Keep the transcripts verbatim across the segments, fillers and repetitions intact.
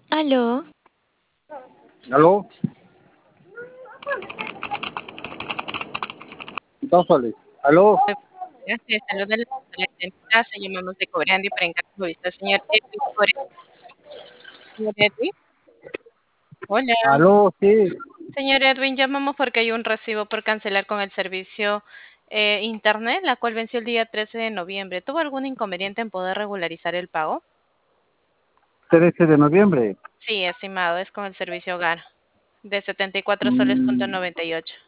Aló, ¿Aló? Dos soles. ¿Aló? Gracias, saludos de la identidad, se llamamos de Cobrandi para encargo de vista, señor Edwin Correa. Señor Edwin, hola. ¿Aló? Sí. Señor Edwin, llamamos porque hay un recibo por cancelar con el servicio eh, internet, la cual venció el día trece de noviembre. ¿Tuvo algún inconveniente en poder regularizar el pago? trece de noviembre. Sí, estimado, es con el servicio hogar de setenta y cuatro soles punto Mm, noventa y ocho.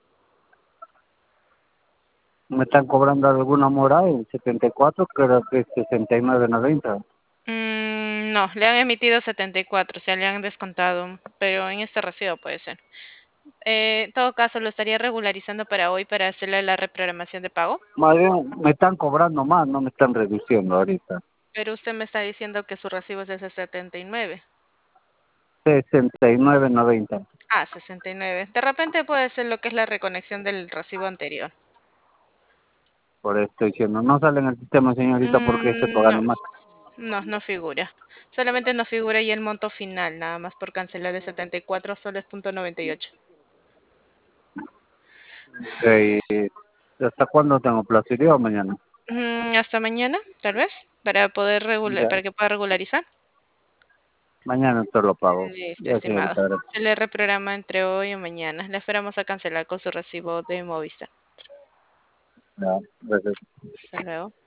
me están cobrando alguna mora en setenta y cuatro, creo que es sesenta y nueve noventa. Mm, no, le han emitido setenta y cuatro, o sea, le han descontado, pero en este recibo puede ser. Eh, en todo caso, lo estaría regularizando para hoy para hacerle la reprogramación de pago. Más bien, me están cobrando más, no me están reduciendo ahorita. Pero usted me está diciendo que su recibo es de setenta y nueve. sesenta y nueve noventa. Ah, sesenta y nueve. De repente puede ser lo que es la reconexión del recibo anterior. Por eso estoy diciendo, no sale en el sistema, señorita, porque estoy Mm, no, pagando más. no, no figura. Solamente nos figura ahí el monto final, nada más por cancelar de setenta y cuatro soles punto noventa y ocho. Eh, ¿Hasta cuándo tengo plazo? ¿Hoy día o mañana? Mm, hasta mañana, tal vez, para poder regular, Ya, para que pueda regularizar. mañana te lo pago. Listo, Ya, estimado. señorita, gracias. Se le reprograma entre hoy y mañana. Le esperamos a cancelar con su recibo de Movistar. Ya, gracias. Hasta luego.